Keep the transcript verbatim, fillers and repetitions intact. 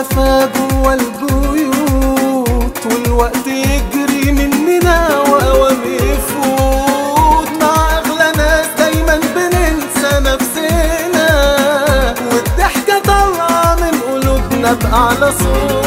اختفى جوا البيوت، والوقت يجري مننا وأوام يفوت. مع أغلى ناس دايما بننسى نفسنا، والضحكة طالعة من قلوبنا بأعلى صوت.